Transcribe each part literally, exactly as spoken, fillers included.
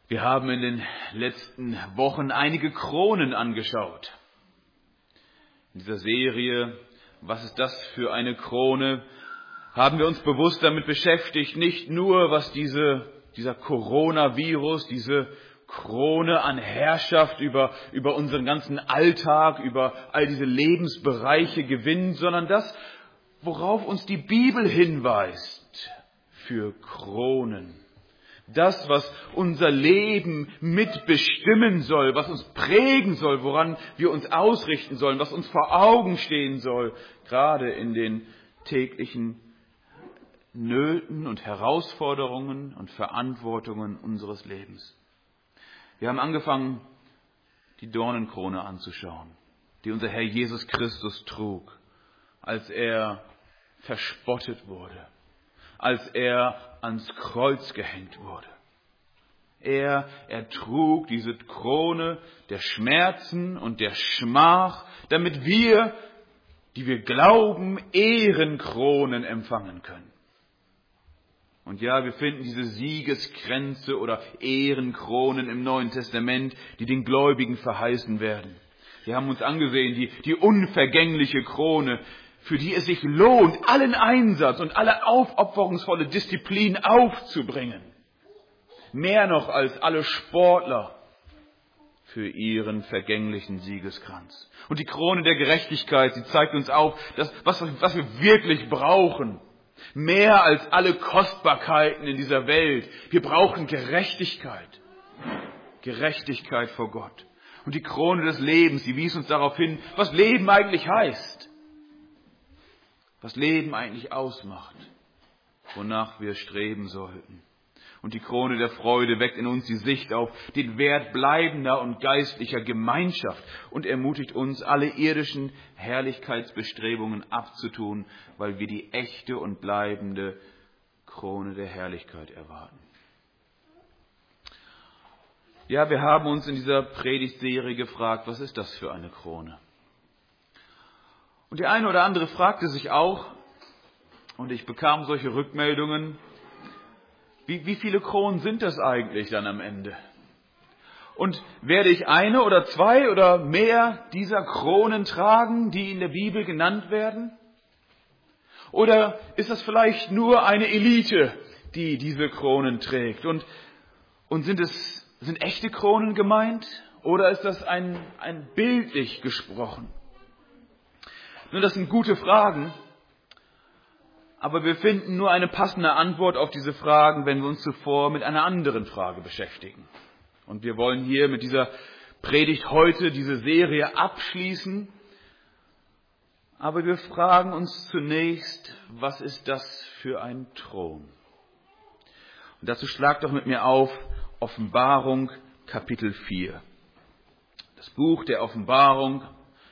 Wir haben in den letzten Wochen einige Kronen angeschaut. In dieser Serie, was ist das für eine Krone, haben wir uns bewusst damit beschäftigt, nicht nur, was diese, dieser Coronavirus, diese Krone an Herrschaft über, über unseren ganzen Alltag, über all diese Lebensbereiche gewinnt, sondern das, worauf uns die Bibel hinweist für Kronen. Das, was unser Leben mitbestimmen soll, was uns prägen soll, woran wir uns ausrichten sollen, was uns vor Augen stehen soll, gerade in den täglichen Nöten und Herausforderungen und Verantwortungen unseres Lebens. Wir haben angefangen, die Dornenkrone anzuschauen, die unser Herr Jesus Christus trug, als er verspottet wurde, als er ans Kreuz gehängt wurde. Er, er trug diese Krone der Schmerzen und der Schmach, damit wir, die wir glauben, Ehrenkronen empfangen können. Und ja, wir finden diese Siegeskränze oder Ehrenkronen im Neuen Testament, die den Gläubigen verheißen werden. Wir haben uns angesehen, die, die unvergängliche Krone, für die es sich lohnt, allen Einsatz und alle aufopferungsvolle Disziplin aufzubringen. Mehr noch als alle Sportler für ihren vergänglichen Siegeskranz. Und die Krone der Gerechtigkeit, sie zeigt uns auf, dass, was, was wir wirklich brauchen. Mehr als alle Kostbarkeiten in dieser Welt. Wir brauchen Gerechtigkeit. Gerechtigkeit vor Gott. Und die Krone des Lebens, die wies uns darauf hin, was Leben eigentlich heißt. Was Leben eigentlich ausmacht. Wonach wir streben sollten. Und die Krone der Freude weckt in uns die Sicht auf den Wert bleibender und geistlicher Gemeinschaft und ermutigt uns, alle irdischen Herrlichkeitsbestrebungen abzutun, weil wir die echte und bleibende Krone der Herrlichkeit erwarten. Ja, wir haben uns in dieser Predigtserie gefragt, was ist das für eine Krone? Und der eine oder andere fragte sich auch, und ich bekam solche Rückmeldungen, Wie, wie viele Kronen sind das eigentlich dann am Ende? Und werde ich eine oder zwei oder mehr dieser Kronen tragen, die in der Bibel genannt werden? Oder ist das vielleicht nur eine Elite, die diese Kronen trägt? Und, und sind es, sind echte Kronen gemeint? Oder ist das ein, ein bildlich gesprochen? Nun, das sind gute Fragen. Aber wir finden nur eine passende Antwort auf diese Fragen, wenn wir uns zuvor mit einer anderen Frage beschäftigen. Und wir wollen hier mit dieser Predigt heute diese Serie abschließen. Aber wir fragen uns zunächst, was ist das für ein Thron? Und dazu schlagt doch mit mir auf Offenbarung Kapitel vier. Das Buch der Offenbarung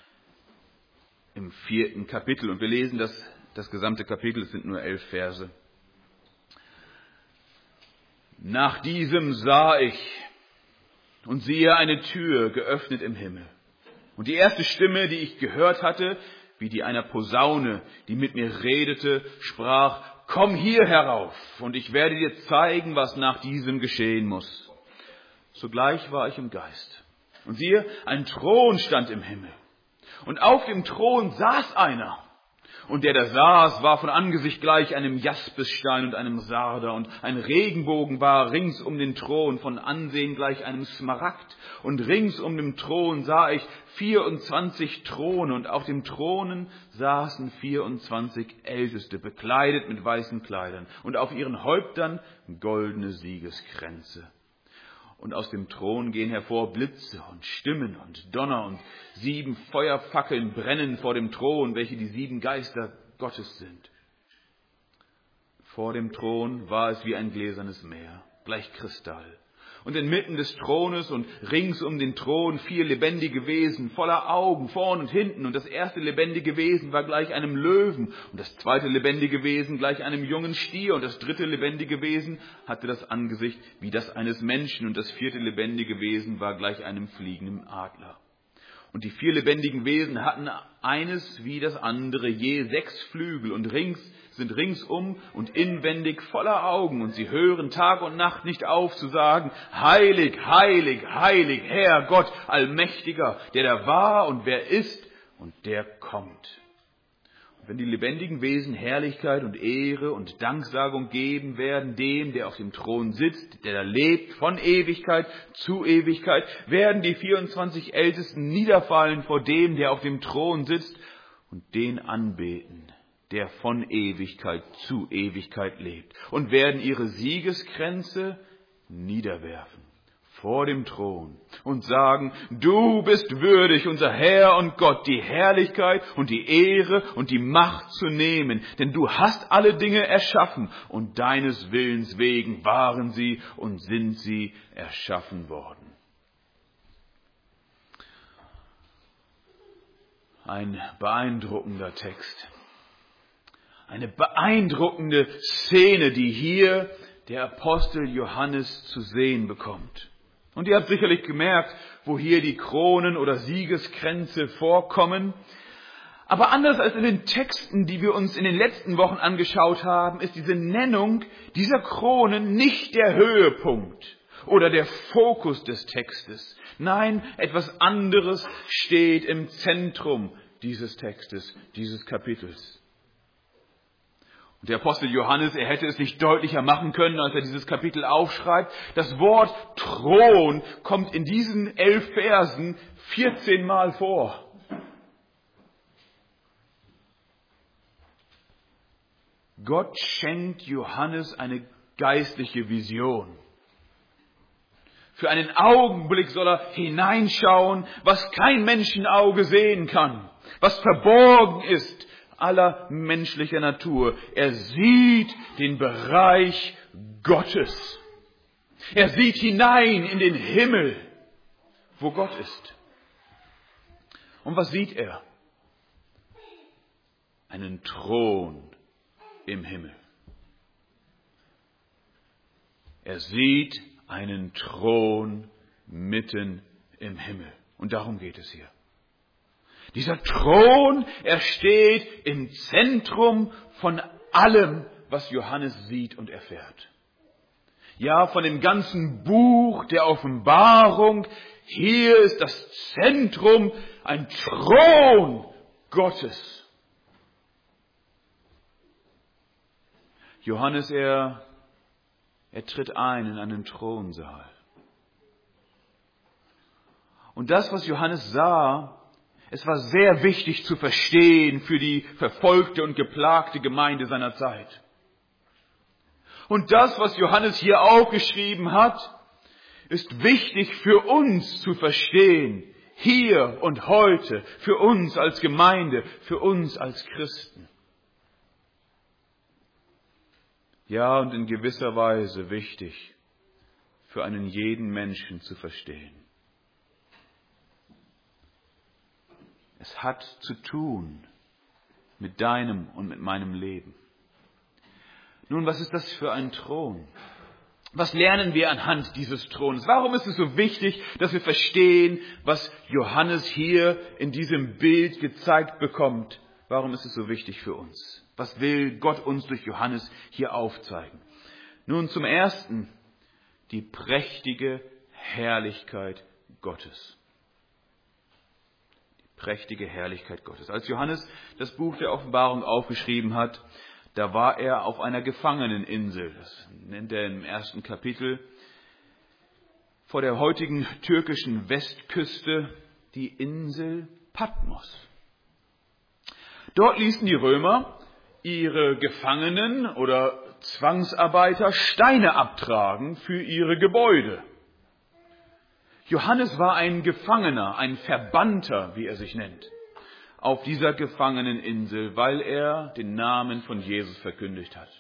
im vierten Kapitel. Und wir lesen das Das gesamte Kapitel, es sind nur elf Verse. Nach diesem sah ich und siehe eine Tür geöffnet im Himmel. Und die erste Stimme, die ich gehört hatte, wie die einer Posaune, die mit mir redete, sprach, komm hier herauf und ich werde dir zeigen, was nach diesem geschehen muss. Sogleich war ich im Geist. Und siehe, ein Thron stand im Himmel. Und auf dem Thron saß einer. Und der da saß, war von Angesicht gleich einem Jaspisstein und einem Sarder. Und ein Regenbogen war rings um den Thron, von Ansehen gleich einem Smaragd. Und rings um den Thron sah ich vierundzwanzig Throne. Und auf den Thronen saßen vierundzwanzig Älteste, bekleidet mit weißen Kleidern. Und auf ihren Häuptern goldene Siegeskränze. Und aus dem Thron gehen hervor Blitze und Stimmen und Donner und sieben Feuerfackeln brennen vor dem Thron, welche die sieben Geister Gottes sind. Vor dem Thron war es wie ein gläsernes Meer, gleich Kristall. Und inmitten des Thrones und rings um den Thron vier lebendige Wesen, voller Augen, vorn und hinten. Und das erste lebendige Wesen war gleich einem Löwen. Und das zweite lebendige Wesen gleich einem jungen Stier. Und das dritte lebendige Wesen hatte das Angesicht wie das eines Menschen. Und das vierte lebendige Wesen war gleich einem fliegenden Adler. Und die vier lebendigen Wesen hatten eines wie das andere je sechs Flügel und rings, sind ringsum und inwendig voller Augen. Und sie hören Tag und Nacht nicht auf zu sagen, heilig, heilig, heilig, Herr Gott, Allmächtiger, der da war und wer ist und der kommt. Wenn die lebendigen Wesen Herrlichkeit und Ehre und Danksagung geben werden dem, der auf dem Thron sitzt, der da lebt von Ewigkeit zu Ewigkeit, werden die vierundzwanzig Ältesten niederfallen vor dem, der auf dem Thron sitzt und den anbeten, der von Ewigkeit zu Ewigkeit lebt, und werden ihre Siegeskränze niederwerfen vor dem Thron und sagen, du bist würdig, unser Herr und Gott, die Herrlichkeit und die Ehre und die Macht zu nehmen, denn du hast alle Dinge erschaffen und deines Willens wegen waren sie und sind sie erschaffen worden. Ein beeindruckender Text. Eine beeindruckende Szene, die hier der Apostel Johannes zu sehen bekommt. Und ihr habt sicherlich gemerkt, wo hier die Kronen oder Siegeskränze vorkommen. Aber anders als in den Texten, die wir uns in den letzten Wochen angeschaut haben, ist diese Nennung dieser Kronen nicht der Höhepunkt oder der Fokus des Textes. Nein, etwas anderes steht im Zentrum dieses Textes, dieses Kapitels. Und der Apostel Johannes, er hätte es nicht deutlicher machen können, als er dieses Kapitel aufschreibt. Das Wort Thron kommt in diesen elf Versen vierzehn Mal vor. Gott schenkt Johannes eine geistliche Vision. Für einen Augenblick soll er hineinschauen, was kein Menschenauge sehen kann, was verborgen ist aller menschlicher Natur. Er sieht den Bereich Gottes. Er sieht hinein in den Himmel, wo Gott ist. Und was sieht er? Einen Thron im Himmel. Er sieht einen Thron mitten im Himmel. Und darum geht es hier. Dieser Thron, er steht im Zentrum von allem, was Johannes sieht und erfährt. Ja, von dem ganzen Buch der Offenbarung. Hier ist das Zentrum, ein Thron Gottes. Johannes, er, er tritt ein in einen Thronsaal. Und das, was Johannes sah, es war sehr wichtig zu verstehen für die verfolgte und geplagte Gemeinde seiner Zeit. Und das, was Johannes hier aufgeschrieben hat, ist wichtig für uns zu verstehen, hier und heute, für uns als Gemeinde, für uns als Christen. Ja, und in gewisser Weise wichtig für einen jeden Menschen zu verstehen. Es hat zu tun mit deinem und mit meinem Leben. Nun, was ist das für ein Thron? Was lernen wir anhand dieses Thrones? Warum ist es so wichtig, dass wir verstehen, was Johannes hier in diesem Bild gezeigt bekommt? Warum ist es so wichtig für uns? Was will Gott uns durch Johannes hier aufzeigen? Nun, zum Ersten die prächtige Herrlichkeit Gottes. Prächtige Herrlichkeit Gottes. Als Johannes das Buch der Offenbarung aufgeschrieben hat, da war er auf einer Gefangeneninsel. Das nennt er im ersten Kapitel. Vor der heutigen türkischen Westküste die Insel Patmos. Dort ließen die Römer ihre Gefangenen oder Zwangsarbeiter Steine abtragen für ihre Gebäude. Johannes war ein Gefangener, ein Verbannter, wie er sich nennt, auf dieser Gefangeneninsel, weil er den Namen von Jesus verkündigt hat.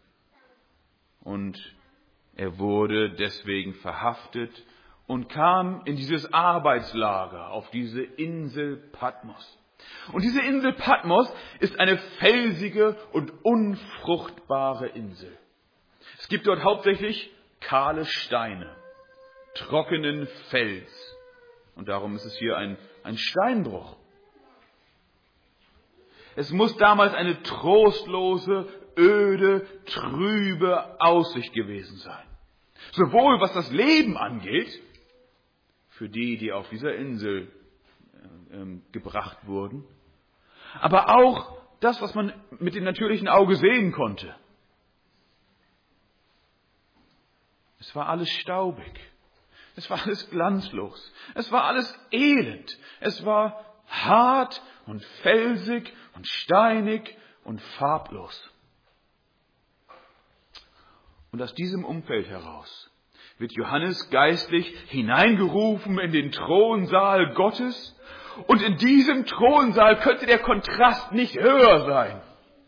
Und er wurde deswegen verhaftet und kam in dieses Arbeitslager auf diese Insel Patmos. Und diese Insel Patmos ist eine felsige und unfruchtbare Insel. Es gibt dort hauptsächlich kahle Steine, trockenen Fels. Und darum ist es hier ein, ein Steinbruch. Es muss damals eine trostlose, öde, trübe Aussicht gewesen sein. Sowohl was das Leben angeht, für die, die auf dieser Insel äh, gebracht wurden, aber auch das, was man mit dem natürlichen Auge sehen konnte. Es war alles staubig. Es war alles glanzlos. Es war alles elend. Es war hart und felsig und steinig und farblos. Und aus diesem Umfeld heraus wird Johannes geistlich hineingerufen in den Thronsaal Gottes. Und in diesem Thronsaal könnte der Kontrast nicht höher sein.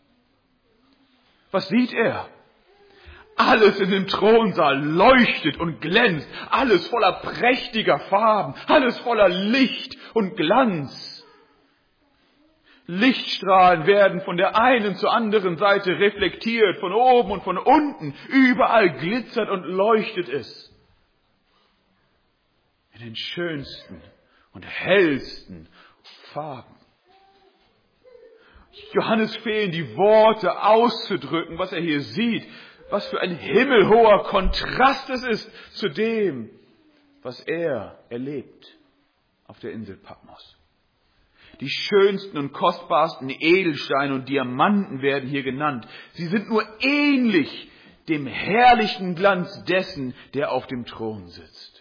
Was sieht er? Alles in dem Thronsaal leuchtet und glänzt, alles voller prächtiger Farben, alles voller Licht und Glanz. Lichtstrahlen werden von der einen zur anderen Seite reflektiert, von oben und von unten. Überall glitzert und leuchtet es. In den schönsten und hellsten Farben. Johannes fehlen die Worte auszudrücken, was er hier sieht. Was für ein himmelhoher Kontrast es ist zu dem, was er erlebt auf der Insel Patmos. Die schönsten und kostbarsten Edelsteine und Diamanten werden hier genannt. Sie sind nur ähnlich dem herrlichen Glanz dessen, der auf dem Thron sitzt.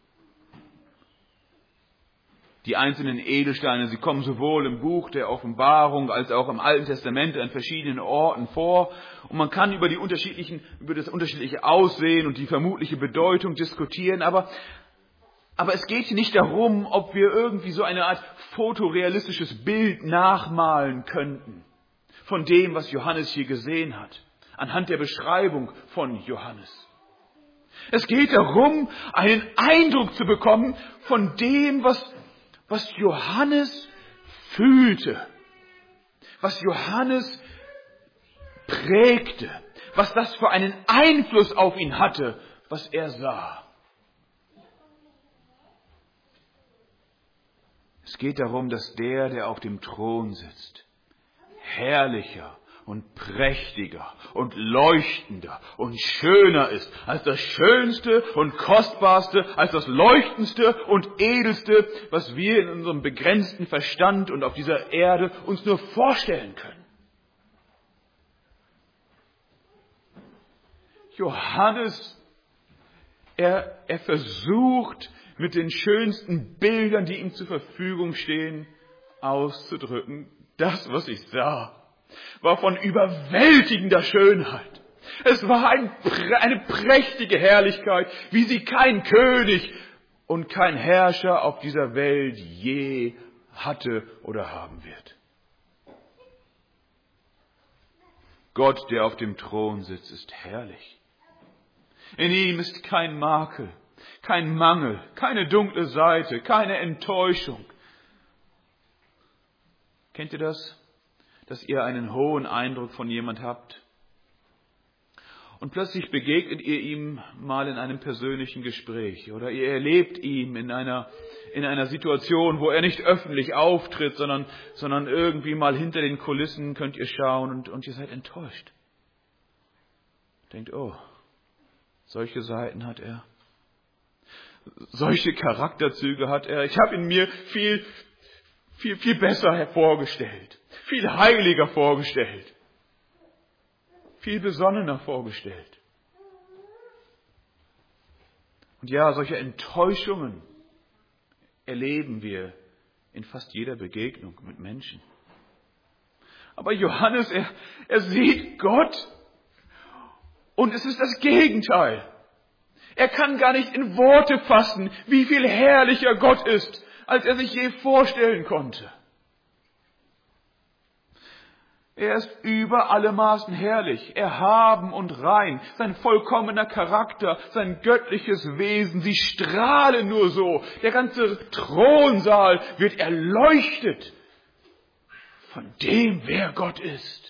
Die einzelnen Edelsteine, sie kommen sowohl im Buch der Offenbarung als auch im Alten Testament an verschiedenen Orten vor. Und man kann über die unterschiedlichen, über das unterschiedliche Aussehen und die vermutliche Bedeutung diskutieren. Aber, aber es geht nicht darum, ob wir irgendwie so eine Art fotorealistisches Bild nachmalen könnten von dem, was Johannes hier gesehen hat, anhand der Beschreibung von Johannes. Es geht darum, einen Eindruck zu bekommen von dem, was was Johannes fühlte, was Johannes prägte, was das für einen Einfluss auf ihn hatte, was er sah. Es geht darum, dass der, der auf dem Thron sitzt, herrlicher und prächtiger und leuchtender und schöner ist als das Schönste und Kostbarste, als das Leuchtendste und Edelste, was wir in unserem begrenzten Verstand und auf dieser Erde uns nur vorstellen können. Johannes, er, er versucht mit den schönsten Bildern, die ihm zur Verfügung stehen, auszudrücken, das, was ich sah, war von überwältigender Schönheit. Es war ein, eine prächtige Herrlichkeit, wie sie kein König und kein Herrscher auf dieser Welt je hatte oder haben wird. Gott, der auf dem Thron sitzt, ist herrlich. In ihm ist kein Makel, kein Mangel, keine dunkle Seite, keine Enttäuschung. Kennt ihr das? Dass ihr einen hohen Eindruck von jemand habt und plötzlich begegnet ihr ihm mal in einem persönlichen Gespräch oder ihr erlebt ihn in einer, in einer Situation, wo er nicht öffentlich auftritt, sondern, sondern irgendwie mal hinter den Kulissen könnt ihr schauen und, und ihr seid enttäuscht. Denkt, oh, solche Seiten hat er. Solche Charakterzüge hat er. Ich habe ihn mir viel, viel, viel besser hervorgestellt. Viel heiliger vorgestellt. Viel besonnener vorgestellt. Und ja, solche Enttäuschungen erleben wir in fast jeder Begegnung mit Menschen. Aber Johannes, er, er sieht Gott und es ist das Gegenteil. Er kann gar nicht in Worte fassen, wie viel herrlicher Gott ist, als er sich je vorstellen konnte. Er ist über alle Maßen herrlich, erhaben und rein. Sein vollkommener Charakter, sein göttliches Wesen, sie strahlen nur so. Der ganze Thronsaal wird erleuchtet von dem, wer Gott ist.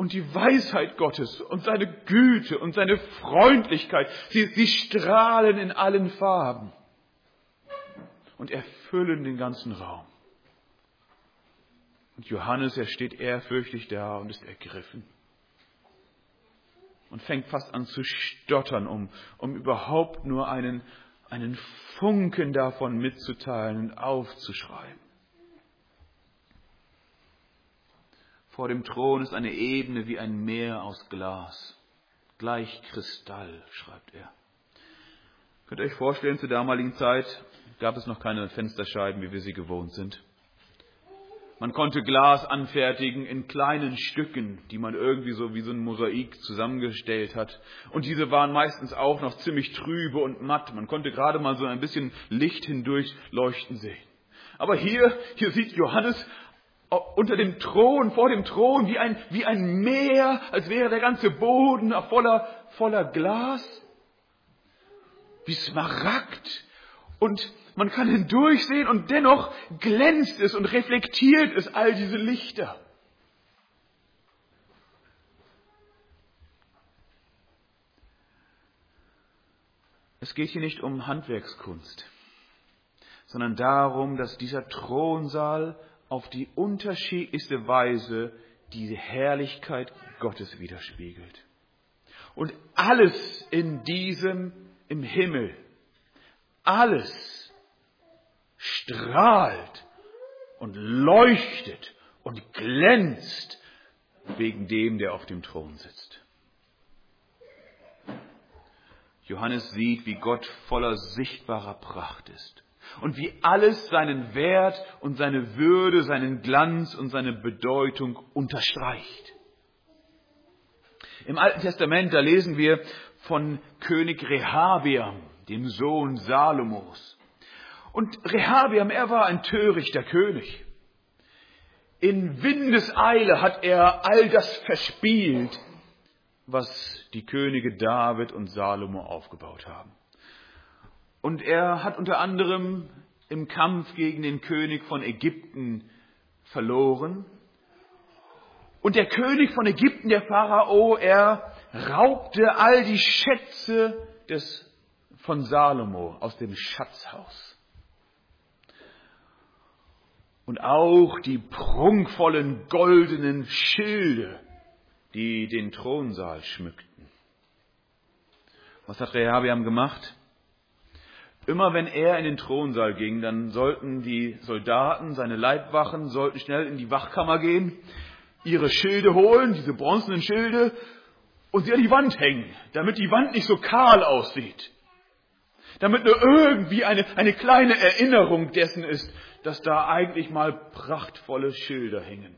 und die Weisheit Gottes und seine Güte und seine Freundlichkeit, sie, sie strahlen in allen Farben und erfüllen den ganzen Raum. Und Johannes, er steht ehrfürchtig da und ist ergriffen und fängt fast an zu stottern, um, um überhaupt nur einen, einen Funken davon mitzuteilen und aufzuschreiben. Vor dem Thron ist eine Ebene wie ein Meer aus Glas, gleich Kristall, schreibt er. Könnt ihr euch vorstellen, zur damaligen Zeit gab es noch keine Fensterscheiben, wie wir sie gewohnt sind. Man konnte Glas anfertigen in kleinen Stücken, die man irgendwie so wie so ein Mosaik zusammengestellt hat. Und diese waren meistens auch noch ziemlich trübe und matt. Man konnte gerade mal so ein bisschen Licht hindurch leuchten sehen. Aber hier, hier sieht Johannes unter dem Thron, vor dem Thron, wie ein, wie ein Meer, als wäre der ganze Boden voller, voller Glas, wie Smaragd. Und man kann hindurchsehen und dennoch glänzt es und reflektiert es all diese Lichter. Es geht hier nicht um Handwerkskunst, sondern darum, dass dieser Thronsaal auf die unterschiedlichste Weise die Herrlichkeit Gottes widerspiegelt. Und alles in diesem, im Himmel, alles strahlt und leuchtet und glänzt wegen dem, der auf dem Thron sitzt. Johannes sieht, wie Gott voller sichtbarer Pracht ist. Und wie alles seinen Wert und seine Würde, seinen Glanz und seine Bedeutung unterstreicht. Im Alten Testament, da lesen wir von König Rehabeam, dem Sohn Salomos. Und Rehabeam, er war ein törichter König. In Windeseile hat er all das verspielt, was die Könige David und Salomo aufgebaut haben. Und er hat unter anderem im Kampf gegen den König von Ägypten verloren. Und der König von Ägypten, der Pharao, er raubte all die Schätze des, von Salomo aus dem Schatzhaus. Und auch die prunkvollen goldenen Schilde, die den Thronsaal schmückten. Was hat Rehabeam gemacht? Immer wenn er in den Thronsaal ging, dann sollten die Soldaten, seine Leibwachen, sollten schnell in die Wachkammer gehen, ihre Schilde holen, diese bronzenen Schilde, und sie an die Wand hängen, damit die Wand nicht so kahl aussieht. Damit nur irgendwie eine, eine kleine Erinnerung dessen ist, dass da eigentlich mal prachtvolle Schilder hängen.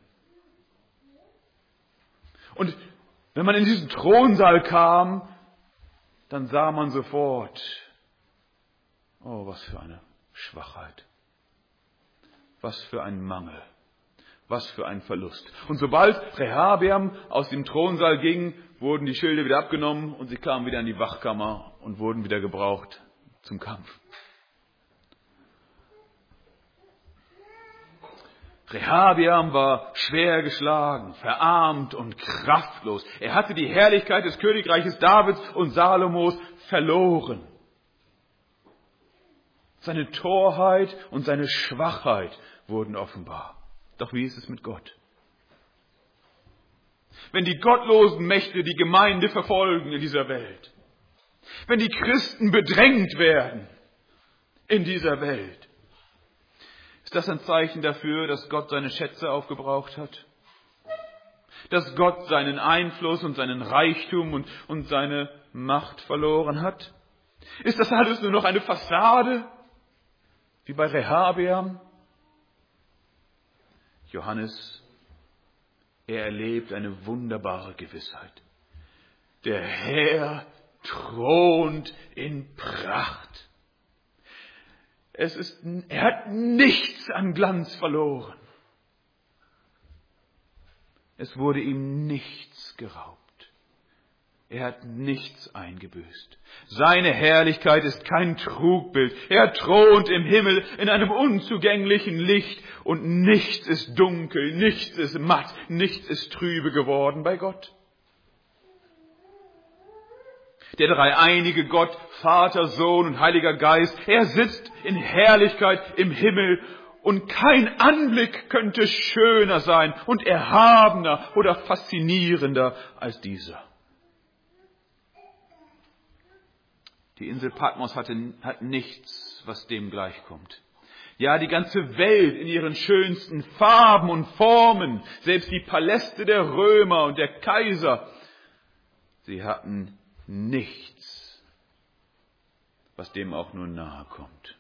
Und wenn man in diesen Thronsaal kam, dann sah man sofort, oh, was für eine Schwachheit. Was für ein Mangel. Was für ein Verlust. Und sobald Rehabeam aus dem Thronsaal ging, wurden die Schilde wieder abgenommen und sie kamen wieder in die Wachkammer und wurden wieder gebraucht zum Kampf. Rehabeam war schwer geschlagen, verarmt und kraftlos. Er hatte die Herrlichkeit des Königreiches Davids und Salomos verloren. Seine Torheit und seine Schwachheit wurden offenbar. Doch wie ist es mit Gott? Wenn die gottlosen Mächte die Gemeinde verfolgen in dieser Welt, wenn die Christen bedrängt werden in dieser Welt, ist das ein Zeichen dafür, dass Gott seine Schätze aufgebraucht hat? Dass Gott seinen Einfluss und seinen Reichtum und, und seine Macht verloren hat? Ist das alles nur noch eine Fassade? Wie bei Rehabeam? Johannes, er erlebt eine wunderbare Gewissheit. Der Herr thront in Pracht. Es ist, er hat nichts an Glanz verloren. Es wurde ihm nichts geraubt. Er hat nichts eingebüßt. Seine Herrlichkeit ist kein Trugbild. Er thront im Himmel in einem unzugänglichen Licht und nichts ist dunkel, nichts ist matt, nichts ist trübe geworden bei Gott. Der dreieinige Gott, Vater, Sohn und Heiliger Geist, er sitzt in Herrlichkeit im Himmel und kein Anblick könnte schöner sein und erhabener oder faszinierender als dieser. Die Insel Patmos hatte, hat nichts, was dem gleichkommt. Ja, die ganze Welt in ihren schönsten Farben und Formen, selbst die Paläste der Römer und der Kaiser, sie hatten nichts, was dem auch nur nahe kommt.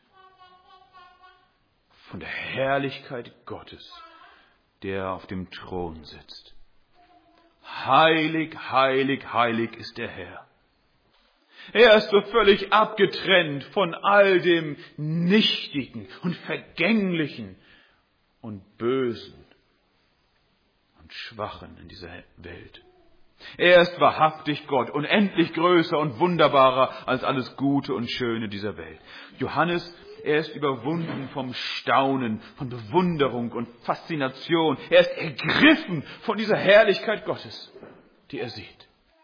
Von der Herrlichkeit Gottes, der auf dem Thron sitzt. Heilig, heilig, heilig ist der Herr. Er ist so völlig abgetrennt von all dem Nichtigen und Vergänglichen und Bösen und Schwachen in dieser Welt. Er ist wahrhaftig Gott, unendlich größer und wunderbarer als alles Gute und Schöne dieser Welt. Johannes, er ist überwunden vom Staunen, von Bewunderung und Faszination. Er ist ergriffen von dieser Herrlichkeit Gottes, die er sieht.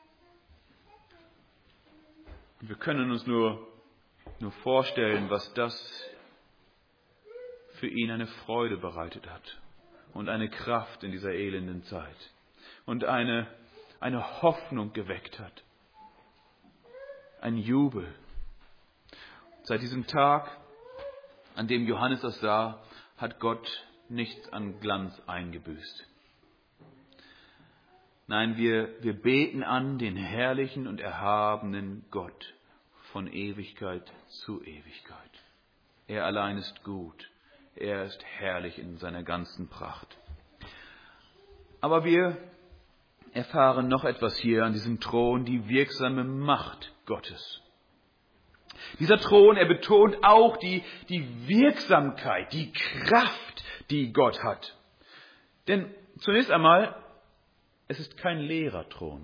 Und wir können uns nur, nur vorstellen, was das für ihn eine Freude bereitet hat und eine Kraft in dieser elenden Zeit und eine, eine Hoffnung geweckt hat, ein Jubel. Seit diesem Tag, an dem Johannes das sah, hat Gott nichts an Glanz eingebüßt. Nein, wir, wir beten an den herrlichen und erhabenen Gott von Ewigkeit zu Ewigkeit. Er allein ist gut. Er ist herrlich in seiner ganzen Pracht. Aber wir erfahren noch etwas hier an diesem Thron, die wirksame Macht Gottes. Dieser Thron, er betont auch die, die Wirksamkeit, die Kraft, die Gott hat. Denn zunächst einmal, es ist kein leerer Thron.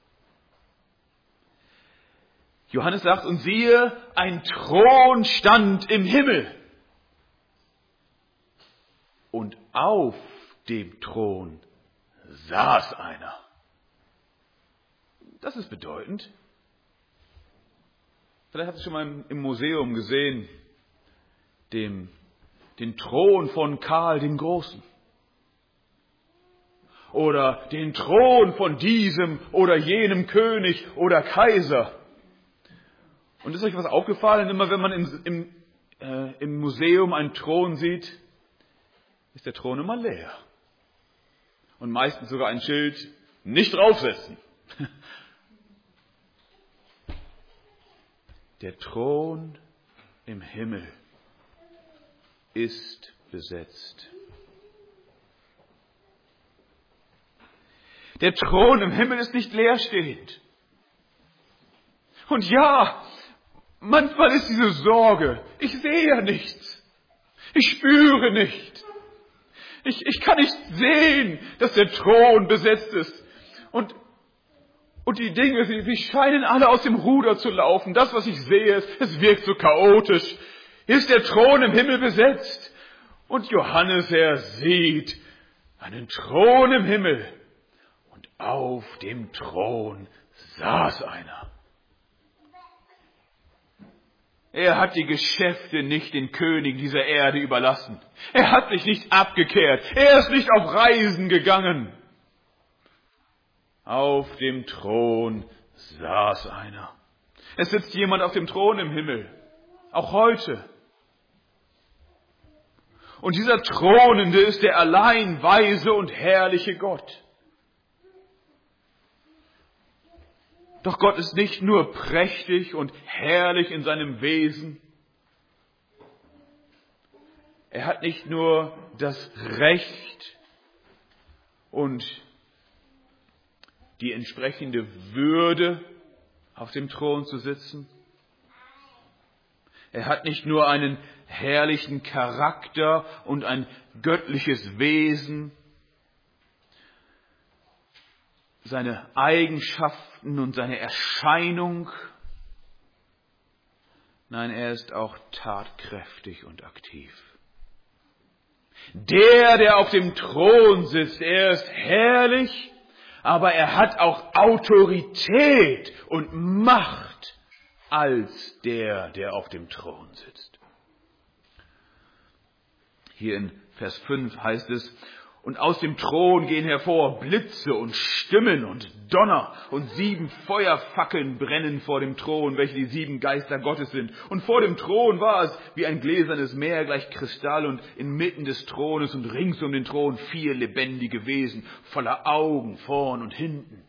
Johannes sagt, und siehe, ein Thron stand im Himmel. Und auf dem Thron saß einer. Das ist bedeutend. Vielleicht habt ihr schon mal im Museum gesehen, dem, den Thron von Karl dem Großen. Oder den Thron von diesem oder jenem König oder Kaiser. Und ist euch was aufgefallen? Immer wenn man im, im, äh, im Museum einen Thron sieht, ist der Thron immer leer. Und meistens sogar ein Schild, nicht draufsetzen. Der Thron im Himmel ist besetzt. Der Thron im Himmel ist nicht leerstehend. Und ja, manchmal ist diese Sorge, ich sehe ja nichts. Ich spüre nicht. Ich, ich kann nicht sehen, dass der Thron besetzt ist. Und, und die Dinge, sie, sie scheinen alle aus dem Ruder zu laufen. Das, was ich sehe, es, es wirkt so chaotisch. Ist der Thron im Himmel besetzt? Und Johannes, er sieht einen Thron im Himmel. Und auf dem Thron saß einer. Er hat die Geschäfte nicht den Königen dieser Erde überlassen. Er hat sich nicht abgekehrt. Er ist nicht auf Reisen gegangen. Auf dem Thron saß einer. Es sitzt jemand auf dem Thron im Himmel. Auch heute. Und dieser Thronende ist der allein weise und herrliche Gott. Doch Gott ist nicht nur prächtig und herrlich in seinem Wesen. Er hat nicht nur das Recht und die entsprechende Würde, auf dem Thron zu sitzen. Er hat nicht nur einen herrlichen Charakter und ein göttliches Wesen, seine Eigenschaften und seine Erscheinung. Nein, er ist auch tatkräftig und aktiv. Der, der auf dem Thron sitzt, er ist herrlich, aber er hat auch Autorität und Macht als der, der auf dem Thron sitzt. Hier in Vers fünf heißt es, und aus dem Thron gehen hervor Blitze und Stimmen und Donner und sieben Feuerfackeln brennen vor dem Thron, welche die sieben Geister Gottes sind. Und vor dem Thron war es wie ein gläsernes Meer gleich Kristall und inmitten des Thrones und rings um den Thron vier lebendige Wesen, voller Augen vorn und hinten.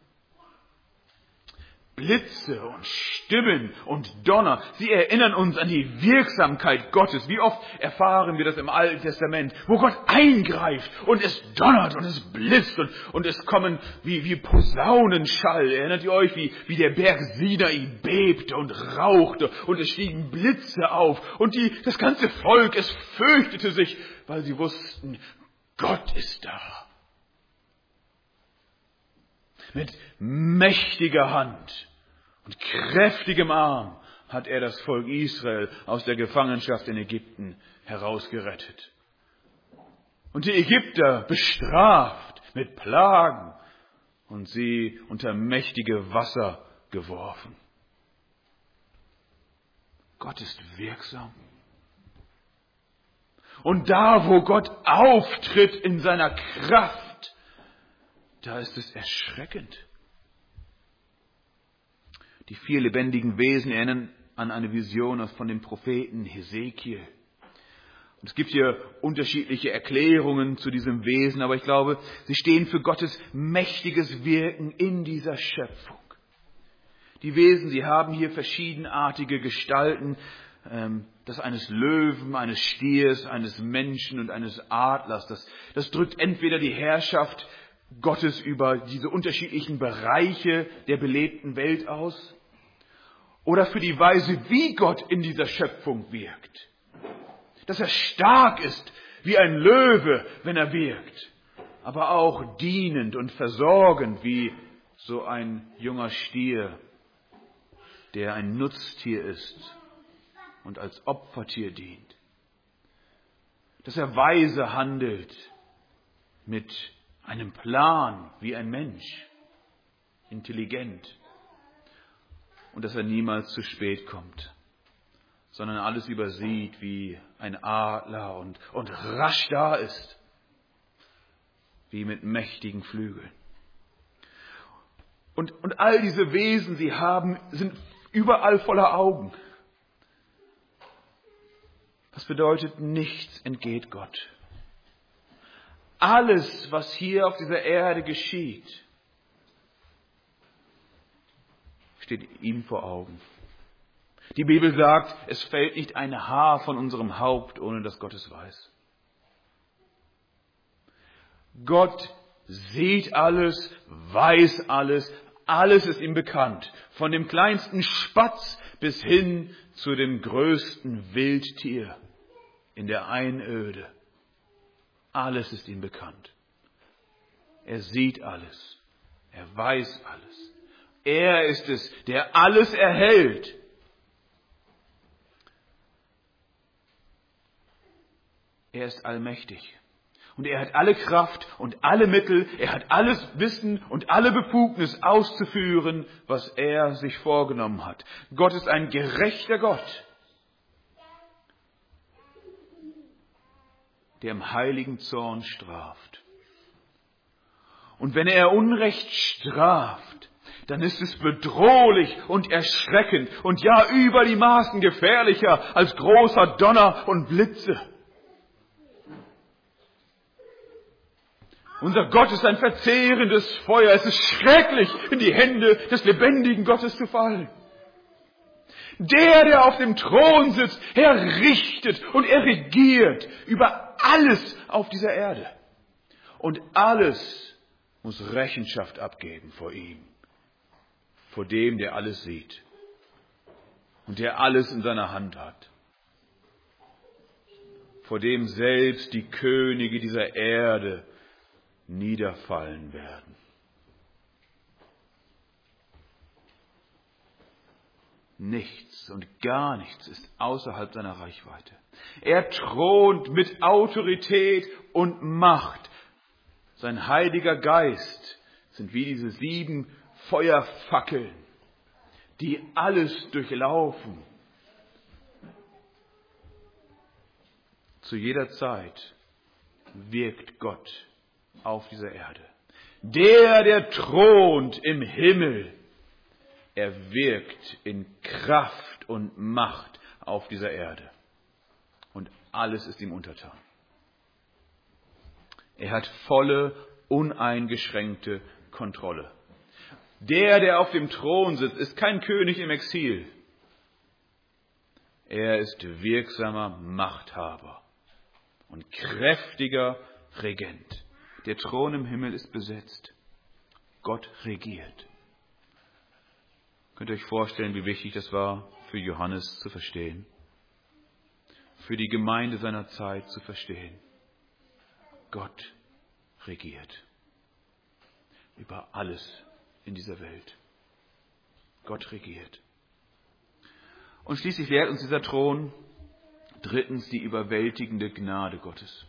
Blitze und Stimmen und Donner, sie erinnern uns an die Wirksamkeit Gottes. Wie oft erfahren wir das im Alten Testament, wo Gott eingreift und es donnert und es blitzt und, und es kommen wie, wie Posaunenschall. Erinnert ihr euch, wie, wie der Berg Sinai bebte und rauchte und es stiegen Blitze auf und die, das ganze Volk, es fürchtete sich, weil sie wussten, Gott ist da. Mit mächtiger Hand und kräftigem Arm hat er das Volk Israel aus der Gefangenschaft in Ägypten herausgerettet. Und die Ägypter bestraft mit Plagen und sie unter mächtige Wasser geworfen. Gott ist wirksam. Und da, wo Gott auftritt in seiner Kraft, da ist es erschreckend. Die vier lebendigen Wesen erinnern an eine Vision von dem Propheten Hesekiel. Und es gibt hier unterschiedliche Erklärungen zu diesem Wesen, aber ich glaube, sie stehen für Gottes mächtiges Wirken in dieser Schöpfung. Die Wesen, sie haben hier verschiedenartige Gestalten, das eines Löwen, eines Stiers, eines Menschen und eines Adlers. Das, das drückt entweder die Herrschaft Gottes über diese unterschiedlichen Bereiche der belebten Welt aus oder für die Weise, wie Gott in dieser Schöpfung wirkt. Dass er stark ist wie ein Löwe, wenn er wirkt, aber auch dienend und versorgend wie so ein junger Stier, der ein Nutztier ist und als Opfertier dient. Dass er weise handelt mit einem Plan wie ein Mensch, intelligent. Und dass er niemals zu spät kommt, sondern alles übersieht wie ein Adler und, und rasch da ist, wie mit mächtigen Flügeln. Und, und all diese Wesen, sie haben, sind überall voller Augen. Das bedeutet, nichts entgeht Gott. Alles, was hier auf dieser Erde geschieht, steht ihm vor Augen. Die Bibel sagt, es fällt nicht ein Haar von unserem Haupt, ohne dass Gott es weiß. Gott sieht alles, weiß alles, alles ist ihm bekannt. Von dem kleinsten Spatz bis hin zu dem größten Wildtier in der Einöde. Alles ist ihm bekannt. Er sieht alles. Er weiß alles. Er ist es, der alles erhält. Er ist allmächtig. Und er hat alle Kraft und alle Mittel. Er hat alles Wissen und alle Befugnis auszuführen, was er sich vorgenommen hat. Gott ist ein gerechter Gott, der im heiligen Zorn straft. Und wenn er Unrecht straft, dann ist es bedrohlich und erschreckend und ja über die Maßen gefährlicher als großer Donner und Blitze. Unser Gott ist ein verzehrendes Feuer. Es ist schrecklich, in die Hände des lebendigen Gottes zu fallen. Der, der auf dem Thron sitzt, er richtet und er regiert über alles auf dieser Erde. Und alles muss Rechenschaft abgeben vor ihm. Vor dem, der alles sieht. Und der alles in seiner Hand hat. Vor dem selbst die Könige dieser Erde niederfallen werden. Nichts und gar nichts ist außerhalb seiner Reichweite. Er thront mit Autorität und Macht. Sein Heiliger Geist sind wie diese sieben Feuerfackeln, die alles durchlaufen. Zu jeder Zeit wirkt Gott auf dieser Erde. Der, der thront im Himmel, er wirkt in Kraft und Macht auf dieser Erde. Und alles ist ihm untertan. Er hat volle, uneingeschränkte Kontrolle. Der, der auf dem Thron sitzt, ist kein König im Exil. Er ist wirksamer Machthaber und kräftiger Regent. Der Thron im Himmel ist besetzt. Gott regiert. Könnt ihr euch vorstellen, wie wichtig das war für Johannes zu verstehen? Für die Gemeinde seiner Zeit zu verstehen. Gott regiert über alles in dieser Welt. Gott regiert. Und schließlich lehrt uns dieser Thron drittens die überwältigende Gnade Gottes.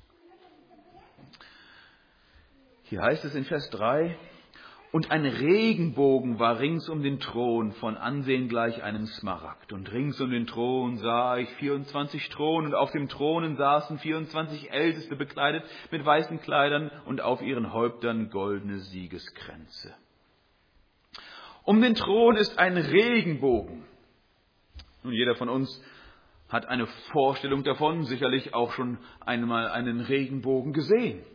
Hier heißt es in Vers drei, und ein Regenbogen war rings um den Thron von Ansehen gleich einem Smaragd. Und rings um den Thron sah ich vierundzwanzig Thronen, und auf den Thronen saßen vierundzwanzig Älteste bekleidet mit weißen Kleidern und auf ihren Häuptern goldene Siegeskränze. Um den Thron ist ein Regenbogen. Nun, jeder von uns hat eine Vorstellung davon, sicherlich auch schon einmal einen Regenbogen gesehen.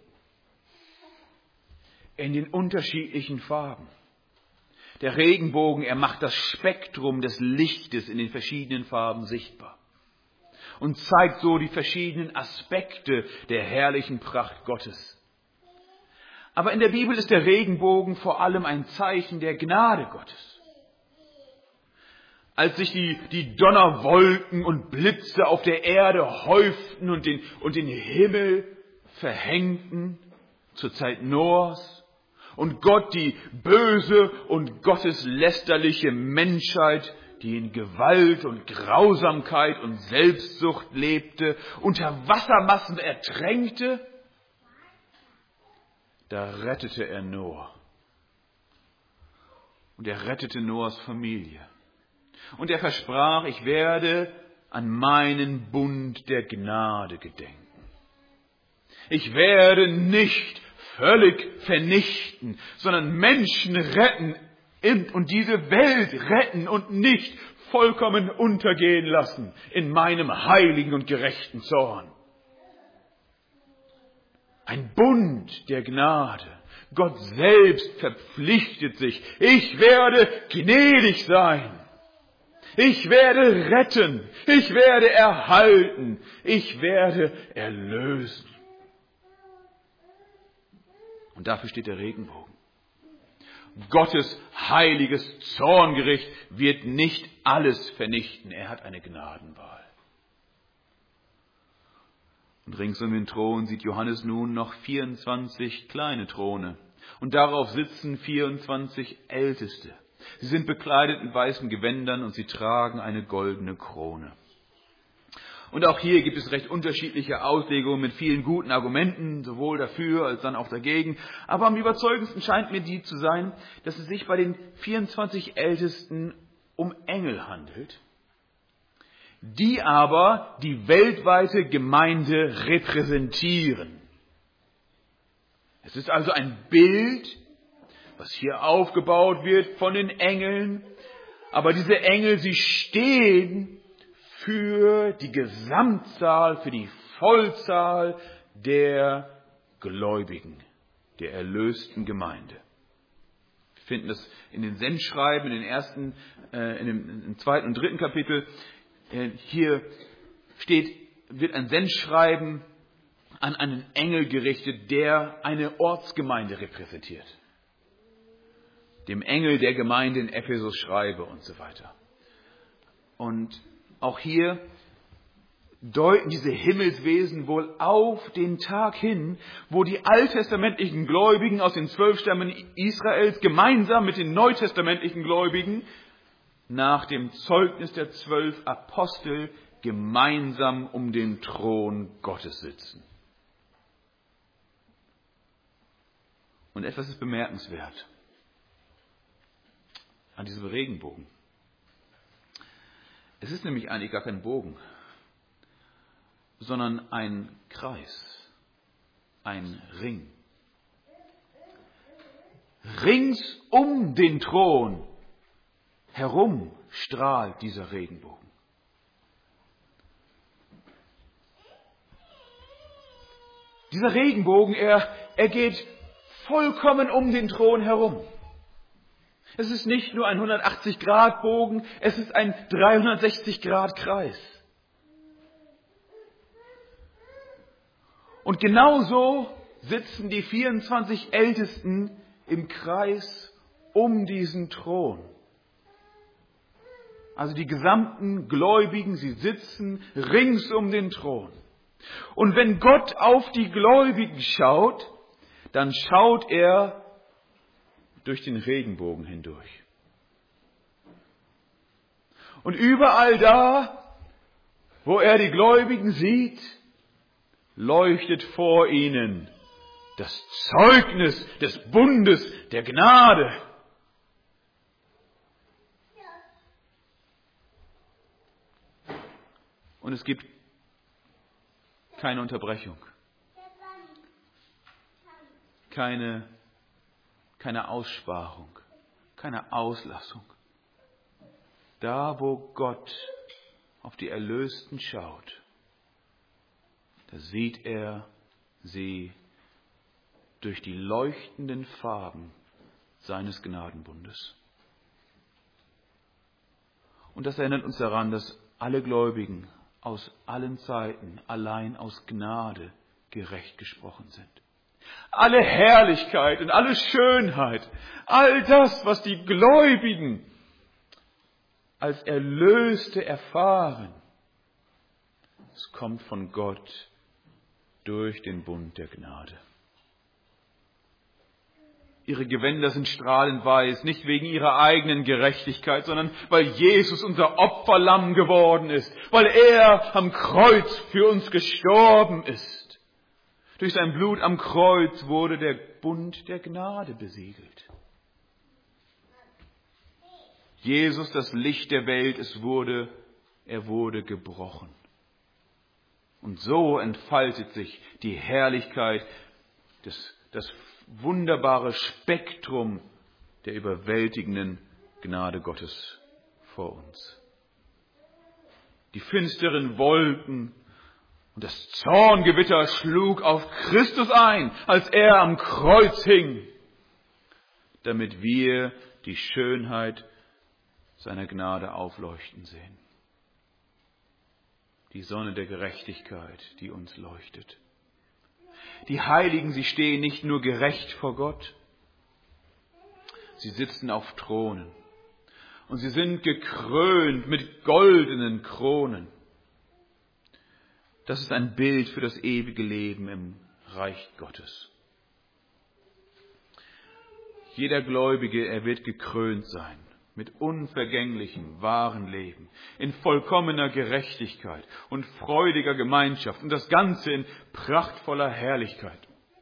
In den unterschiedlichen Farben. Der Regenbogen, er macht das Spektrum des Lichtes in den verschiedenen Farben sichtbar und zeigt so die verschiedenen Aspekte der herrlichen Pracht Gottes. Aber in der Bibel ist der Regenbogen vor allem ein Zeichen der Gnade Gottes. Als sich die, die Donnerwolken und Blitze auf der Erde häuften und den, und den Himmel verhängten, zur Zeit Noahs, und Gott die böse und gotteslästerliche Menschheit, die in Gewalt und Grausamkeit und Selbstsucht lebte, unter Wassermassen ertränkte, da rettete er Noah. Und er rettete Noahs Familie. Und er versprach, ich werde an meinen Bund der Gnade gedenken. Ich werde nicht völlig vernichten, sondern Menschen retten und diese Welt retten und nicht vollkommen untergehen lassen in meinem heiligen und gerechten Zorn. Ein Bund der Gnade. Gott selbst verpflichtet sich. Ich werde gnädig sein. Ich werde retten. Ich werde erhalten. Ich werde erlösen. Und dafür steht der Regenbogen. Gottes heiliges Zorngericht wird nicht alles vernichten. Er hat eine Gnadenwahl. Und rings um den Thron sieht Johannes nun noch vierundzwanzig kleine Throne. Und darauf sitzen vierundzwanzig Älteste. Sie sind bekleidet mit weißen Gewändern und sie tragen eine goldene Krone. Und auch hier gibt es recht unterschiedliche Auslegungen mit vielen guten Argumenten, sowohl dafür als dann auch dagegen. Aber am überzeugendsten scheint mir die zu sein, dass es sich bei den vierundzwanzig Ältesten um Engel handelt, die aber die weltweite Gemeinde repräsentieren. Es ist also ein Bild, was hier aufgebaut wird von den Engeln. Aber diese Engel, sie stehen für die Gesamtzahl, für die Vollzahl der Gläubigen, der erlösten Gemeinde. Wir finden das in den Sendschreiben, in den ersten, äh, in dem, im zweiten und dritten Kapitel. Äh, hier steht, wird ein Sendschreiben an einen Engel gerichtet, der eine Ortsgemeinde repräsentiert. Dem Engel der Gemeinde in Ephesus schreibe und so weiter. Und auch hier deuten diese Himmelswesen wohl auf den Tag hin, wo die alttestamentlichen Gläubigen aus den zwölf Stämmen Israels gemeinsam mit den neutestamentlichen Gläubigen nach dem Zeugnis der zwölf Apostel gemeinsam um den Thron Gottes sitzen. Und etwas ist bemerkenswert an diesem Regenbogen. Es ist nämlich eigentlich gar kein Bogen, sondern ein Kreis, ein Ring. Rings um den Thron herum strahlt dieser Regenbogen. Dieser Regenbogen, er, er geht vollkommen um den Thron herum. Es ist nicht nur ein hundertachtzig Grad Bogen, es ist ein dreihundertsechzig Grad Kreis. Und genauso sitzen die vierundzwanzig Ältesten im Kreis um diesen Thron. Also die gesamten Gläubigen, sie sitzen rings um den Thron. Und wenn Gott auf die Gläubigen schaut, dann schaut er durch den Regenbogen hindurch. Und überall da, wo er die Gläubigen sieht, leuchtet vor ihnen das Zeugnis des Bundes der Gnade. Und es gibt keine Unterbrechung, keine, keine Aussparung, keine Auslassung. Da, wo Gott auf die Erlösten schaut, da sieht er sie durch die leuchtenden Farben seines Gnadenbundes. Und das erinnert uns daran, dass alle Gläubigen aus allen Zeiten allein aus Gnade gerecht gesprochen sind. Alle Herrlichkeit und alle Schönheit, all das, was die Gläubigen als Erlöste erfahren, es kommt von Gott durch den Bund der Gnade. Ihre Gewänder sind strahlend weiß, nicht wegen ihrer eigenen Gerechtigkeit, sondern weil Jesus unser Opferlamm geworden ist, weil er am Kreuz für uns gestorben ist. Durch sein Blut am Kreuz wurde der Bund der Gnade besiegelt. Jesus, das Licht der Welt, es wurde, er wurde gebrochen. Und so entfaltet sich die Herrlichkeit, des, das wunderbare Spektrum der überwältigenden Gnade Gottes vor uns. Die finsteren Wolken und das Zorngewitter schlug auf Christus ein, als er am Kreuz hing, damit wir die Schönheit seiner Gnade aufleuchten sehen. Die Sonne der Gerechtigkeit, die uns leuchtet. Die Heiligen, sie stehen nicht nur gerecht vor Gott, sie sitzen auf Thronen und sie sind gekrönt mit goldenen Kronen. Das ist ein Bild für das ewige Leben im Reich Gottes. Jeder Gläubige, er wird gekrönt sein mit unvergänglichem, wahren Leben, in vollkommener Gerechtigkeit und freudiger Gemeinschaft und das Ganze in prachtvoller Herrlichkeit,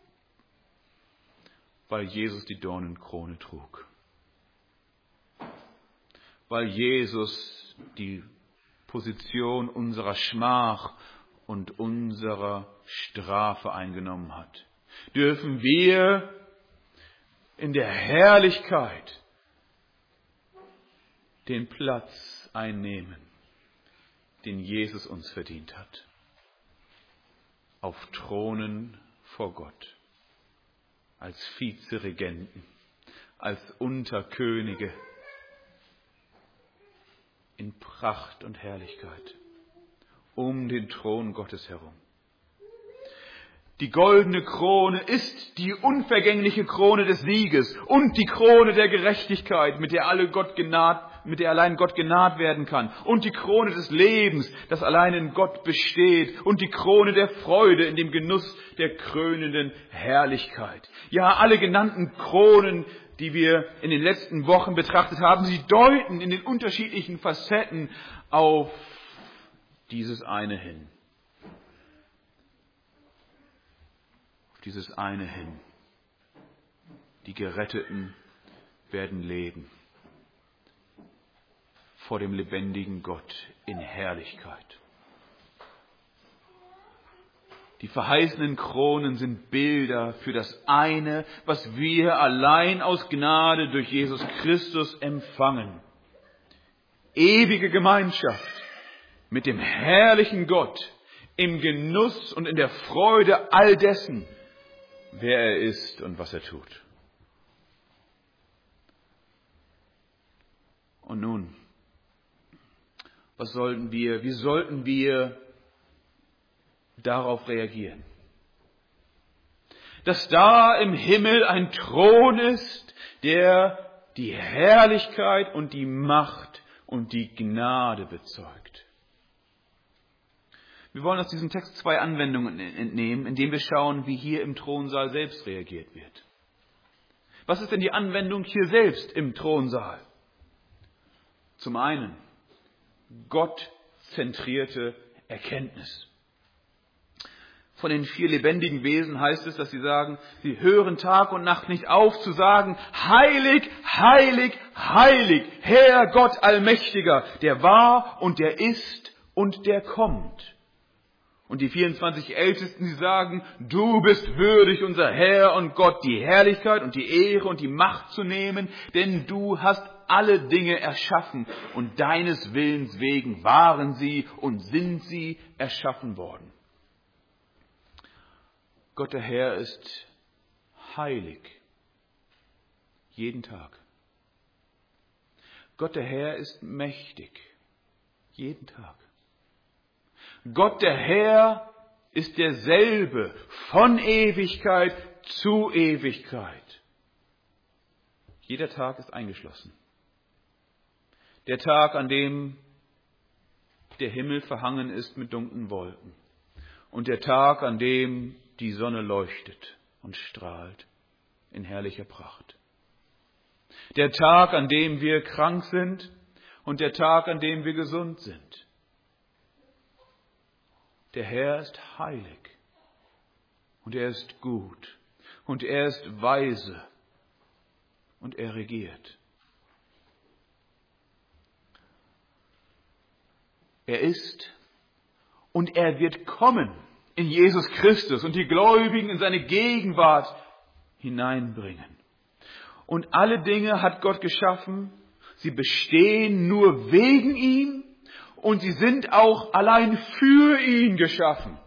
weil Jesus die Dornenkrone trug, weil Jesus die Position unserer Schmach und unserer Strafe eingenommen hat, dürfen wir in der Herrlichkeit den Platz einnehmen, den Jesus uns verdient hat. Auf Thronen vor Gott, als Vizeregenten, als Unterkönige, in Pracht und Herrlichkeit, um den Thron Gottes herum. Die goldene Krone ist die unvergängliche Krone des Sieges und die Krone der Gerechtigkeit, mit der alle Gott genaht, mit der allein Gott genaht werden kann. Und die Krone des Lebens, das allein in Gott besteht. Und die Krone der Freude in dem Genuss der krönenden Herrlichkeit. Ja, alle genannten Kronen die wir in den letzten Wochen betrachtet haben, sie deuten in den unterschiedlichen Facetten auf dieses eine hin. Auf dieses eine hin. Die Geretteten werden leben vor dem lebendigen Gott in Herrlichkeit. Die verheißenen Kronen sind Bilder für das eine, was wir allein aus Gnade durch Jesus Christus empfangen. Ewige Gemeinschaft mit dem herrlichen Gott im Genuss und in der Freude all dessen, wer er ist und was er tut. Und nun, was sollten wir, wie sollten wir darauf reagieren? Dass da im Himmel ein Thron ist, der die Herrlichkeit und die Macht und die Gnade bezeugt. Wir wollen aus diesem Text zwei Anwendungen entnehmen, indem wir schauen, wie hier im Thronsaal selbst reagiert wird. Was ist denn die Anwendung hier selbst im Thronsaal? Zum einen gottzentrierte Erkenntnis. Von den vier lebendigen Wesen heißt es, dass sie sagen, sie hören Tag und Nacht nicht auf zu sagen, heilig, heilig, heilig, Herr Gott Allmächtiger, der war und der ist und der kommt. Und die vierundzwanzig Ältesten, sie sagen, du bist würdig, unser Herr und Gott, die Herrlichkeit und die Ehre und die Macht zu nehmen, denn du hast alle Dinge erschaffen und deines Willens wegen waren sie und sind sie erschaffen worden. Gott der Herr ist heilig, jeden Tag. Gott der Herr ist mächtig, jeden Tag. Gott der Herr ist derselbe von Ewigkeit zu Ewigkeit. Jeder Tag ist eingeschlossen. Der Tag, an dem der Himmel verhangen ist mit dunklen Wolken. Und der Tag, an dem die Sonne leuchtet und strahlt in herrlicher Pracht. Der Tag, an dem wir krank sind und der Tag, an dem wir gesund sind. Der Herr ist heilig und er ist gut und er ist weise und er regiert. Er ist und er wird kommen in Jesus Christus und die Gläubigen in seine Gegenwart hineinbringen. Und alle Dinge hat Gott geschaffen, sie bestehen nur wegen ihm und sie sind auch allein für ihn geschaffen.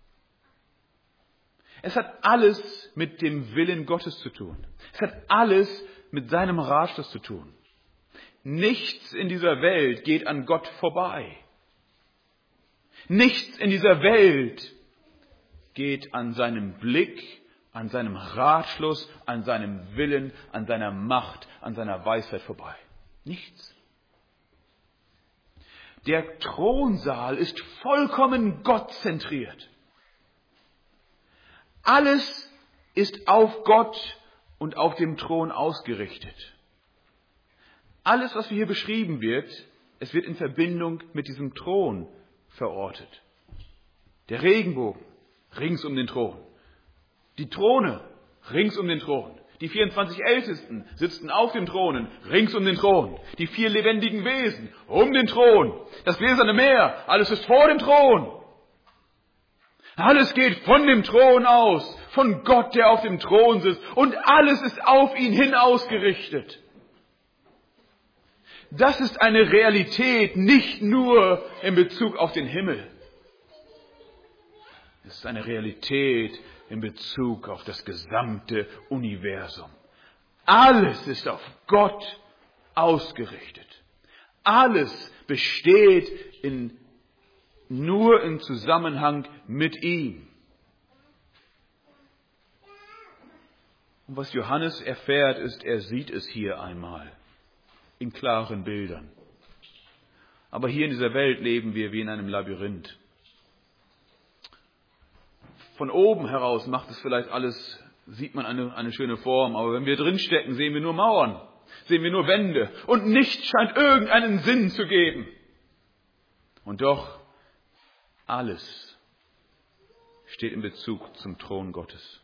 Es hat alles mit dem Willen Gottes zu tun. Es hat alles mit seinem Ratschluss zu tun. Nichts in dieser Welt geht an Gott vorbei. Nichts in dieser Welt geht an seinem Blick, an seinem Ratschluss, an seinem Willen, an seiner Macht, an seiner Weisheit vorbei. Nichts. Der Thronsaal ist vollkommen gottzentriert. Alles ist auf Gott und auf dem Thron ausgerichtet. Alles, was hier beschrieben wird, es wird in Verbindung mit diesem Thron verortet. Der Regenbogen rings um den Thron. Die Throne rings um den Thron. Die vierundzwanzig Ältesten sitzen auf den Thronen rings um den Thron. Die vier lebendigen Wesen um den Thron. Das gläserne Meer, alles ist vor dem Thron. Alles geht von dem Thron aus, von Gott, der auf dem Thron sitzt. Und alles ist auf ihn hin ausgerichtet. Das ist eine Realität nicht nur in Bezug auf den Himmel. Es ist eine Realität in Bezug auf das gesamte Universum. Alles ist auf Gott ausgerichtet. Alles besteht in, nur im Zusammenhang mit ihm. Und was Johannes erfährt, ist, er sieht es hier einmal in klaren Bildern. Aber hier in dieser Welt leben wir wie in einem Labyrinth. Von oben heraus macht es vielleicht alles sieht man eine, eine schöne Form, aber wenn wir drinstecken, sehen wir nur Mauern, sehen wir nur Wände und nichts scheint irgendeinen Sinn zu geben. Und doch, alles steht in Bezug zum Thron Gottes.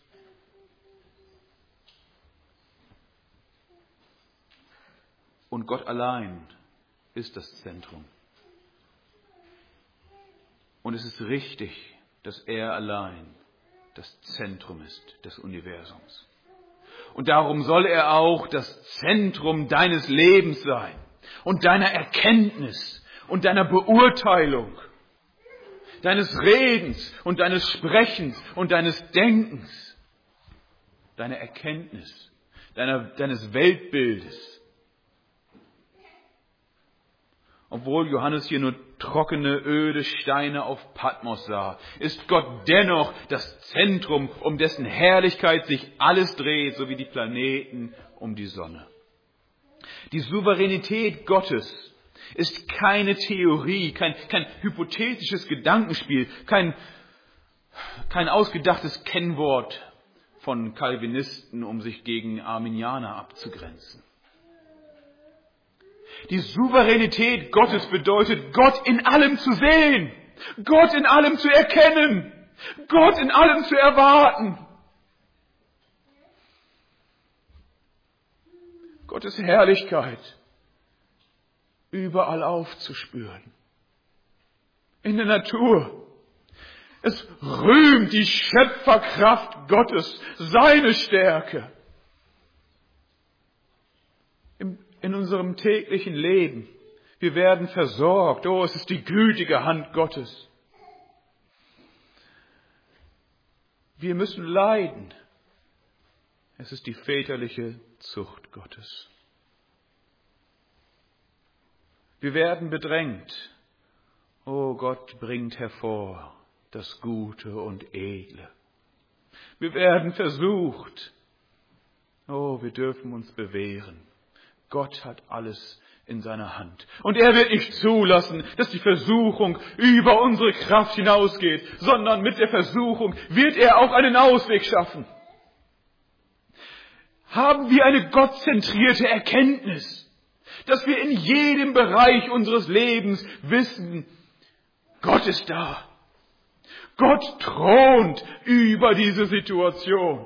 Und Gott allein ist das Zentrum. Und es ist richtig, dass er allein das Zentrum ist des Universums. Und darum soll er auch das Zentrum deines Lebens sein und deiner Erkenntnis und deiner Beurteilung, deines Redens und deines Sprechens und deines Denkens, deiner Erkenntnis, deiner, deines Weltbildes. Obwohl Johannes hier nur trockene, öde Steine auf Patmos sah, ist Gott dennoch das Zentrum, um dessen Herrlichkeit sich alles dreht, so wie die Planeten um die Sonne. Die Souveränität Gottes ist keine Theorie, kein, kein hypothetisches Gedankenspiel, kein, kein ausgedachtes Kennwort von Calvinisten, um sich gegen Arminianer abzugrenzen. Die Souveränität Gottes bedeutet, Gott in allem zu sehen, Gott in allem zu erkennen, Gott in allem zu erwarten. Gottes Herrlichkeit überall aufzuspüren. In der Natur. Es rühmt die Schöpferkraft Gottes, seine Stärke. Im In unserem täglichen Leben. Wir werden versorgt. Oh, es ist die gütige Hand Gottes. Wir müssen leiden. Es ist die väterliche Zucht Gottes. Wir werden bedrängt. Oh, Gott bringt hervor das Gute und Edle. Wir werden versucht. Oh, wir dürfen uns bewähren. Gott hat alles in seiner Hand. Und er wird nicht zulassen, dass die Versuchung über unsere Kraft hinausgeht, sondern mit der Versuchung wird er auch einen Ausweg schaffen. Haben wir eine gottzentrierte Erkenntnis, dass wir in jedem Bereich unseres Lebens wissen, Gott ist da. Gott thront über diese Situation.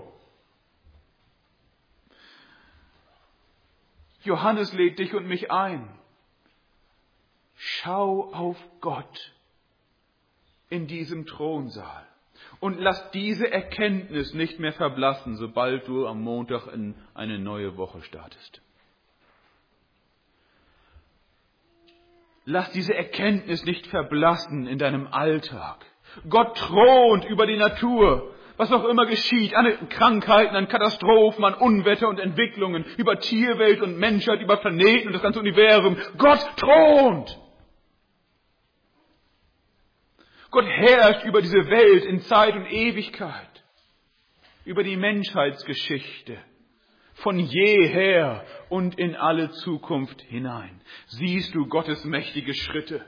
Johannes lädt dich und mich ein. Schau auf Gott in diesem Thronsaal und lass diese Erkenntnis nicht mehr verblassen, sobald du am Montag in eine neue Woche startest. Lass diese Erkenntnis nicht verblassen in deinem Alltag. Gott thront über die Natur. Was auch immer geschieht, an Krankheiten, an Katastrophen, an Unwetter und Entwicklungen, über Tierwelt und Menschheit, über Planeten und das ganze Universum. Gott thront. Gott herrscht über diese Welt in Zeit und Ewigkeit, über die Menschheitsgeschichte, von jeher und in alle Zukunft hinein. Siehst du Gottes mächtige Schritte?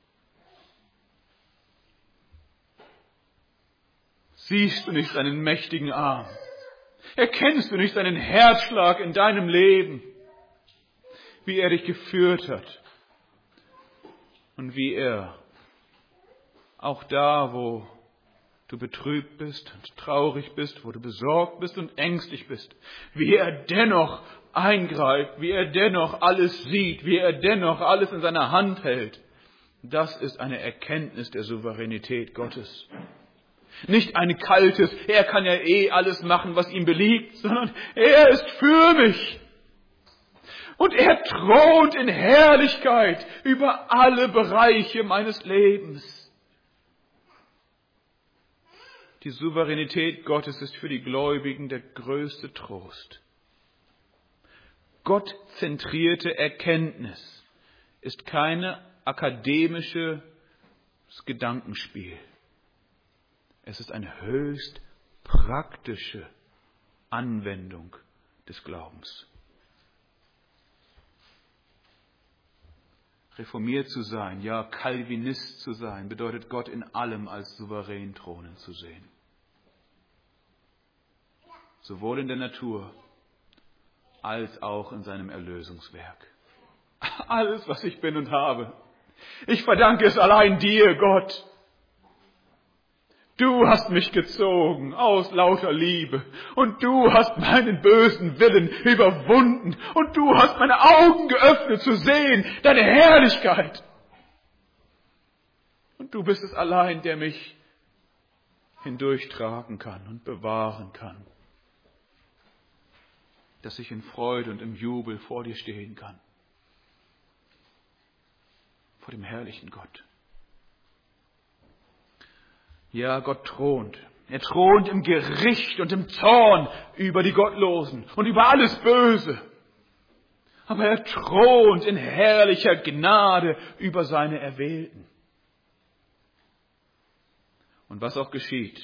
Siehst du nicht seinen mächtigen Arm? Erkennst du nicht seinen Herzschlag in deinem Leben? Wie er dich geführt hat und wie er auch da, wo du betrübt bist und traurig bist, wo du besorgt bist und ängstlich bist, wie er dennoch eingreift, wie er dennoch alles sieht, wie er dennoch alles in seiner Hand hält. Das ist eine Erkenntnis der Souveränität Gottes. Nicht ein kaltes, er kann ja eh alles machen, was ihm beliebt, sondern er ist für mich. Und er thront in Herrlichkeit über alle Bereiche meines Lebens. Die Souveränität Gottes ist für die Gläubigen der größte Trost. Gottzentrierte Erkenntnis ist keine akademische Gedankenspiel. Es ist eine höchst praktische Anwendung des Glaubens. Reformiert zu sein, ja Calvinist zu sein, bedeutet Gott in allem als souverän thronen zu sehen. sowohl in der Natur als auch in seinem Erlösungswerk. Alles, was ich bin und habe, ich verdanke es allein dir, Gott. Du hast mich gezogen aus lauter Liebe und du hast meinen bösen Willen überwunden und du hast meine Augen geöffnet zu sehen, deine Herrlichkeit. Und du bist es allein, der mich hindurchtragen kann und bewahren kann, dass ich in Freude und im Jubel vor dir stehen kann, vor dem herrlichen Gott. Ja, Gott thront. Er thront im Gericht und im Zorn über die Gottlosen und über alles Böse. Aber er thront in herrlicher Gnade über seine Erwählten. Und was auch geschieht,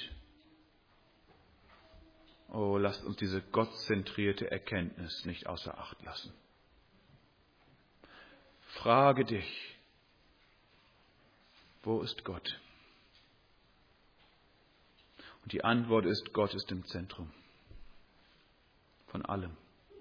oh, lasst uns diese gottzentrierte Erkenntnis nicht außer Acht lassen. Frage dich, wo ist Gott? Und die Antwort ist, Gott ist im Zentrum von allem.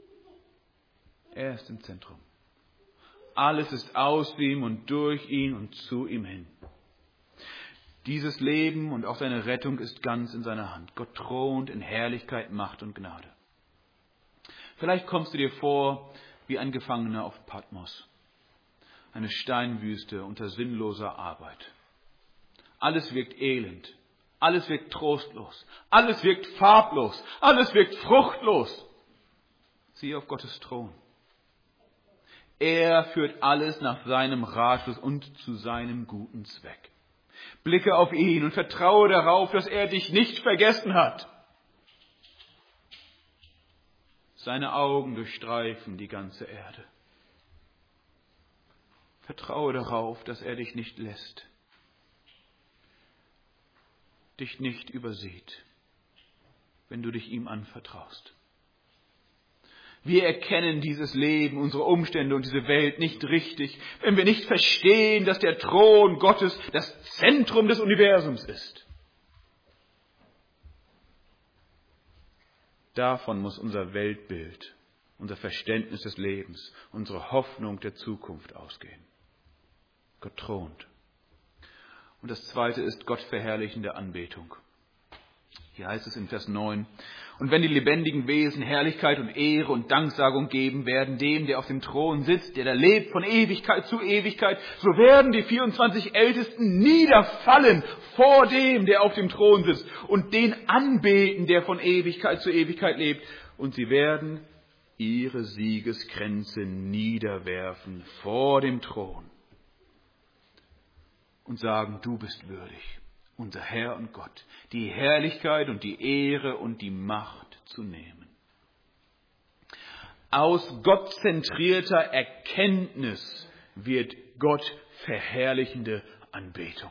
Er ist im Zentrum. Alles ist aus ihm und durch ihn und zu ihm hin. Dieses Leben und auch seine Rettung ist ganz in seiner Hand. Gott thront in Herrlichkeit, Macht und Gnade. Vielleicht kommst du dir vor wie ein Gefangener auf Patmos. Eine Steinwüste unter sinnloser Arbeit. Alles wirkt elend. Alles wirkt trostlos. Alles wirkt farblos. Alles wirkt fruchtlos. Siehe auf Gottes Thron. Er führt alles nach seinem Ratschluss und zu seinem guten Zweck. Blicke auf ihn und vertraue darauf, dass er dich nicht vergessen hat. Seine Augen durchstreifen die ganze Erde. Vertraue darauf, dass er dich nicht lässt, dich nicht übersieht, wenn du dich ihm anvertraust. Wir erkennen dieses Leben, unsere Umstände und diese Welt nicht richtig, wenn wir nicht verstehen, dass der Thron Gottes das Zentrum des Universums ist. Davon muss unser Weltbild, unser Verständnis des Lebens, unsere Hoffnung der Zukunft ausgehen. Gott thront. Und das zweite ist gottverherrlichende Anbetung. Hier heißt es in Vers neun, und wenn die lebendigen Wesen Herrlichkeit und Ehre und Danksagung geben werden dem, der auf dem Thron sitzt, der da lebt von Ewigkeit zu Ewigkeit, so werden die vierundzwanzig Ältesten niederfallen vor dem, der auf dem Thron sitzt und den anbeten, der von Ewigkeit zu Ewigkeit lebt. Und sie werden ihre Siegeskränze niederwerfen vor dem Thron und sagen, du bist würdig, unser Herr und Gott, die Herrlichkeit und die Ehre und die Macht zu nehmen. Aus gottzentrierter Erkenntnis wird Gott verherrlichende Anbetung.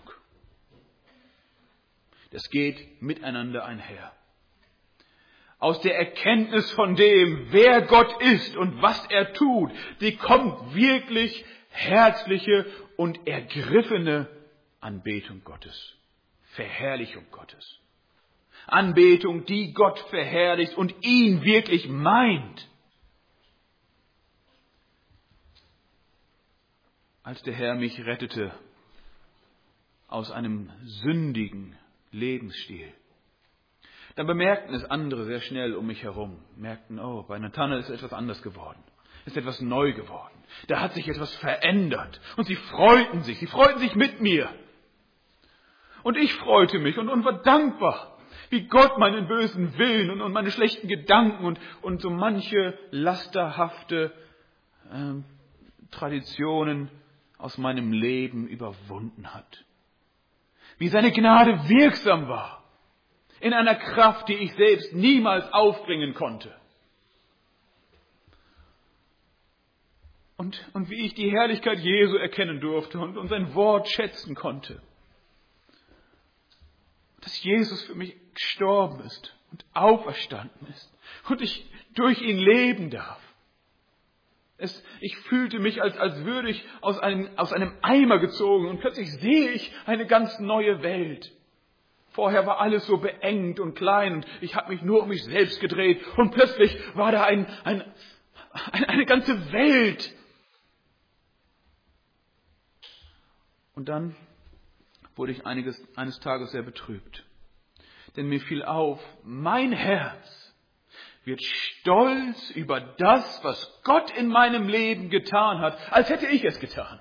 Das geht miteinander einher. Aus der Erkenntnis von dem, wer Gott ist und was er tut, die kommt wirklich herzliche und ergriffene Anbetung Gottes. Verherrlichung Gottes. Anbetung, die Gott verherrlicht und ihn wirklich meint. Als der Herr mich rettete aus einem sündigen Lebensstil, dann bemerkten es andere sehr schnell um mich herum. Merkten, oh, bei Nathanael ist etwas anders geworden. Ist etwas neu geworden. Da hat sich etwas verändert. Und sie freuten sich. Sie freuten sich mit mir. Und ich freute mich und, und war dankbar, wie Gott meinen bösen Willen und, und meine schlechten Gedanken und, und so manche lasterhafte äh, Traditionen aus meinem Leben überwunden hat. Wie seine Gnade wirksam war, in einer Kraft, die ich selbst niemals aufbringen konnte. Und, und wie ich die Herrlichkeit Jesu erkennen durfte und, und sein Wort schätzen konnte. Dass Jesus für mich gestorben ist und auferstanden ist und ich durch ihn leben darf. Es, ich fühlte mich, als, als würde ich aus einem, aus einem Eimer gezogen und plötzlich sehe ich eine ganz neue Welt. Vorher war alles so beengt und klein und ich habe mich nur um mich selbst gedreht und plötzlich war da ein, ein, ein, eine ganze Welt. Und dann wurde ich einiges, eines Tages sehr betrübt. Denn mir fiel auf, mein Herz wird stolz über das, was Gott in meinem Leben getan hat, als hätte ich es getan.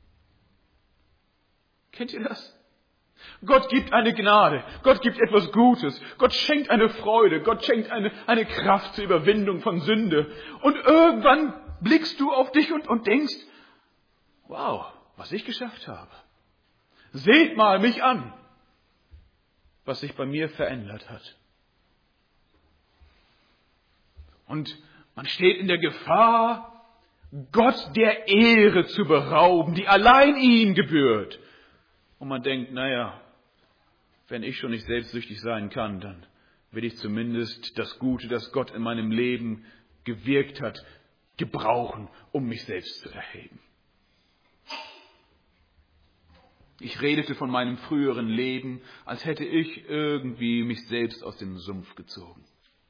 Kennt ihr das? Gott gibt eine Gnade, Gott gibt etwas Gutes, Gott schenkt eine Freude, Gott schenkt eine, eine Kraft zur Überwindung von Sünde. Und irgendwann blickst du auf dich und, und denkst, wow, was ich geschafft habe. Seht mal mich an, was sich bei mir verändert hat. Und man steht in der Gefahr, Gott der Ehre zu berauben, die allein ihm gebührt. Und man denkt, naja, wenn ich schon nicht selbstsüchtig sein kann, dann will ich zumindest das Gute, das Gott in meinem Leben gewirkt hat, gebrauchen, um mich selbst zu erheben. Ich redete von meinem früheren Leben, als hätte ich irgendwie mich selbst aus dem Sumpf gezogen.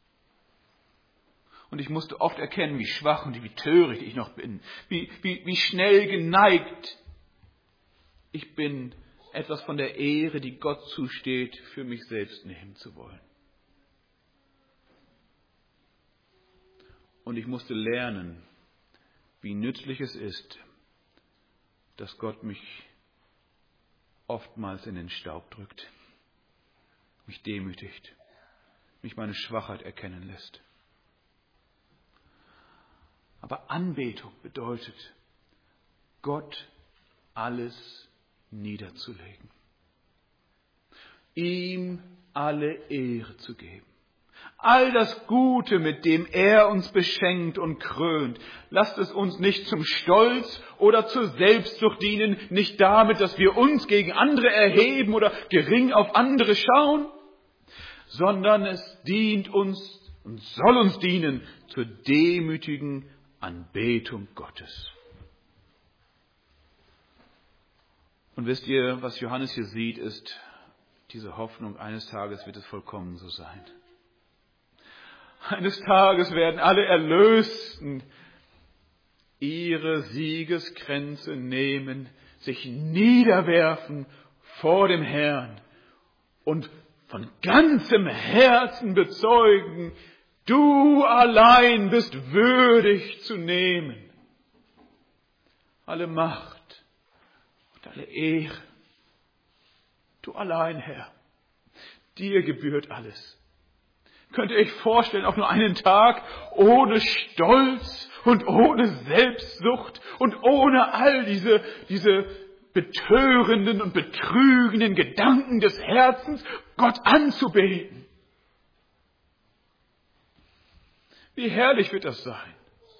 Und ich musste oft erkennen, wie schwach und wie töricht ich noch bin, wie, wie, wie schnell geneigt ich bin, etwas von der Ehre, die Gott zusteht, für mich selbst nehmen zu wollen. Und ich musste lernen, wie nützlich es ist, dass Gott mich oftmals in den Staub drückt, mich demütigt, mich meine Schwachheit erkennen lässt. Aber Anbetung bedeutet, Gott alles niederzulegen, ihm alle Ehre zu geben. All das Gute, mit dem er uns beschenkt und krönt, lasst es uns nicht zum Stolz oder zur Selbstsucht dienen, nicht damit, dass wir uns gegen andere erheben oder gering auf andere schauen, sondern es dient uns und soll uns dienen zur demütigen Anbetung Gottes. Und wisst ihr, was Johannes hier sieht, ist diese Hoffnung, eines Tages wird es vollkommen so sein. Eines Tages werden alle Erlösten ihre Siegeskränze nehmen, sich niederwerfen vor dem Herrn und von ganzem Herzen bezeugen, du allein bist würdig zu nehmen alle Macht und alle Ehre. Du allein, Herr, dir gebührt alles. Könnt ihr euch vorstellen, auf nur einen Tag ohne Stolz und ohne Selbstsucht und ohne all diese, diese betörenden und betrügenden Gedanken des Herzens Gott anzubeten? Wie herrlich wird das sein.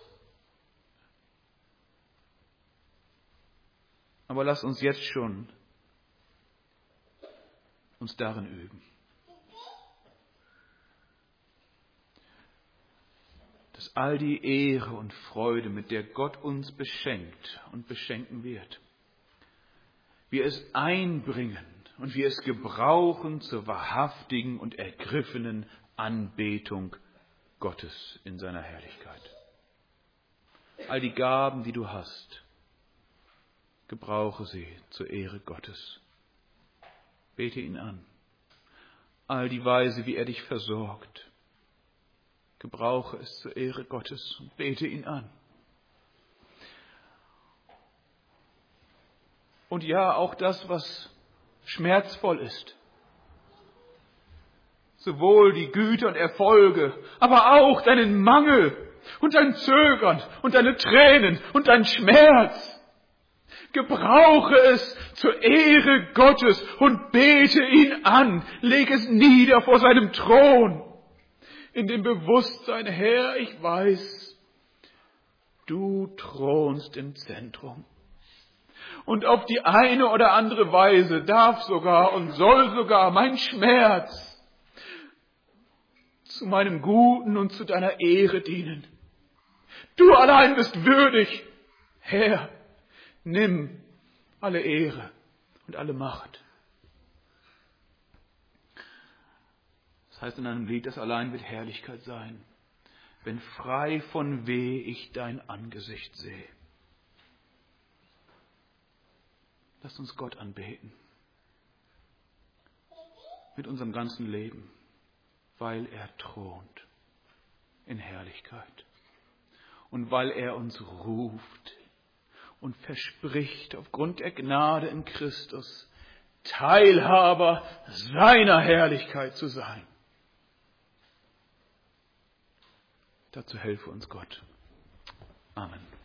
Aber lasst uns jetzt schon uns darin üben. Dass all die Ehre und Freude, mit der Gott uns beschenkt und beschenken wird, wir es einbringen und wir es gebrauchen zur wahrhaftigen und ergriffenen Anbetung Gottes in seiner Herrlichkeit. All die Gaben, die du hast, gebrauche sie zur Ehre Gottes. Bete ihn an. All die Weise, wie er dich versorgt, gebrauche es zur Ehre Gottes und bete ihn an. Und ja, auch das, was schmerzvoll ist. Sowohl die Güter und Erfolge, aber auch deinen Mangel und dein Zögern und deine Tränen und dein Schmerz. Gebrauche es zur Ehre Gottes und bete ihn an. Leg es nieder vor seinem Thron. In dem Bewusstsein, Herr, ich weiß, du thronst im Zentrum. Und auf die eine oder andere Weise darf sogar und soll sogar mein Schmerz zu meinem Guten und zu deiner Ehre dienen. Du allein bist würdig, Herr, nimm alle Ehre und alle Macht. Das heißt in einem Lied, das allein wird Herrlichkeit sein, wenn frei von Weh ich dein Angesicht sehe. Lasst uns Gott anbeten. Mit unserem ganzen Leben, weil er thront in Herrlichkeit. Und weil er uns ruft und verspricht, aufgrund der Gnade in Christus, Teilhaber seiner Herrlichkeit zu sein. Dazu helfe uns Gott. Amen.